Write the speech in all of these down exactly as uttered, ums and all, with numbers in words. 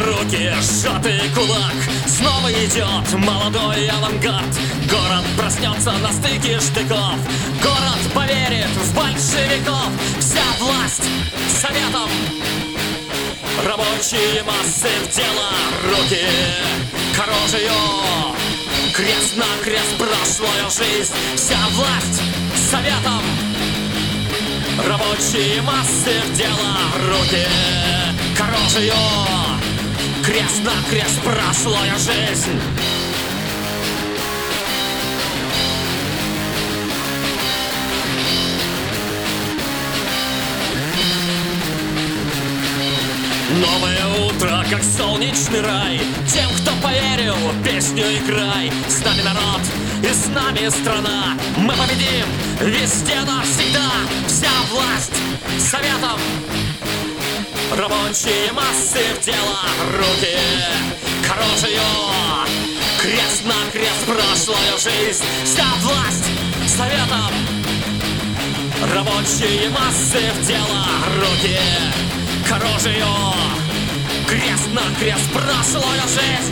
руки, сжатый кулак. Снова идет молодой авангард. Город проснется на стыке штыков. Город поверит в большевиков. Вся власть советом. Рабочие массы в дело, руки к оружию. Крест на крест прошлую жизнь. Вся власть советом. Рабочие массы в дело, руки к оружию. Крест на крест прошлую жизнь. Новое утро, как солнечный рай. Тем, кто поверил, песню играй. С нами народ и с нами страна. Мы победим везде навсегда. Вся власть советом. Рабочие массы в дело, руки к оружию. Крест на крест прошлую жизнь. Вся власть советом. Рабочие массы в дело, руки к оружию. Крест на крест прошлую жизнь.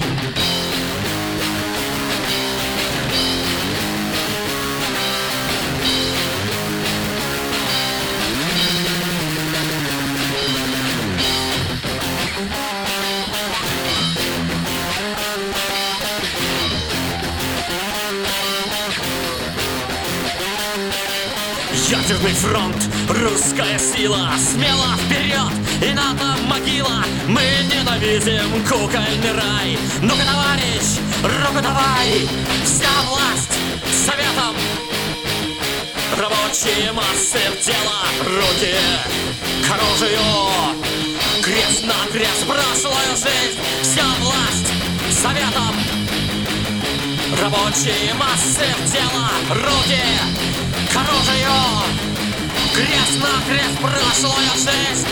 Ядерный фронт, русская сила, смело вперед, и НАТО могила. Мы ненавидим кукольный рай. Ну-ка, товарищ, руку давай. Вся власть советом. Рабочие массы в дело, руки к оружию. Крест на крест прошлую жизнь. Вся власть советом. Рабочие массы в дело, руки к оружию. Крест на крест прошлую жизнь.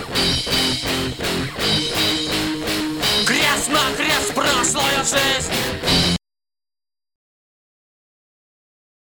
Крест на крест прошлую жизнь.